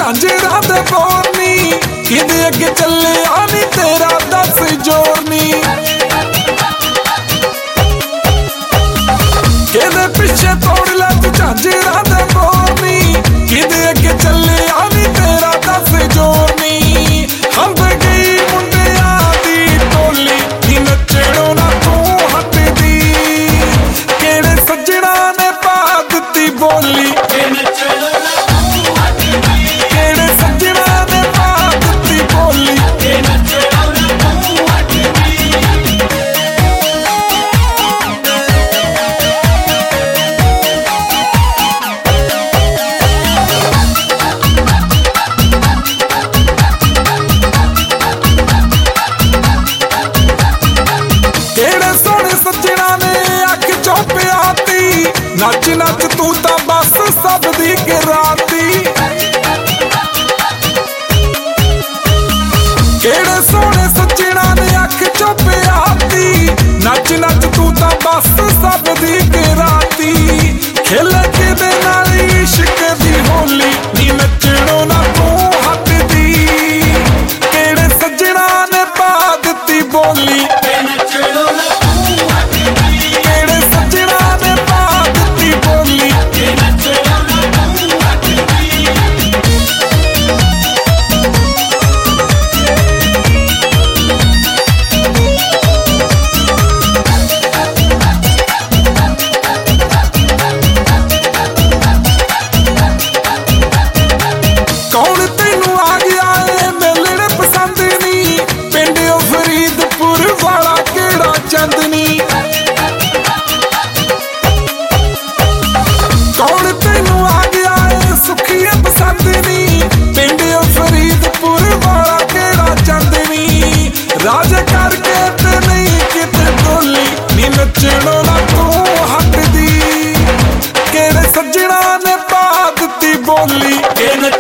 झांझरा दे बोरनी किदे अगे चले आनी तेरा दस जोरनी किदे पीछे तोड़ ला तू झांझरा दे बोरनी किदे अगे चले आनी तेरा दस जोरनी हम गई मुंडिया दी टोली नी नचड़ो ना तू हटदी केड़े सज्जणा ने पा दित्ती बोली नच नच तू ता बस सब दी गिराती केड़े सोने सज्जणा ने अख चुप आती नच नच तू ता बस सब दी गिराती खेल के दे नाल इश्क दी होली नी नचड़ो ना तू हटदी केड़े सज्जणा ने पा दित्ती बोली राज करके ते नहीं किते बोली नी नचड़ो ना तू हटदी केड़े सज्जणा ने पा दित्ती बोली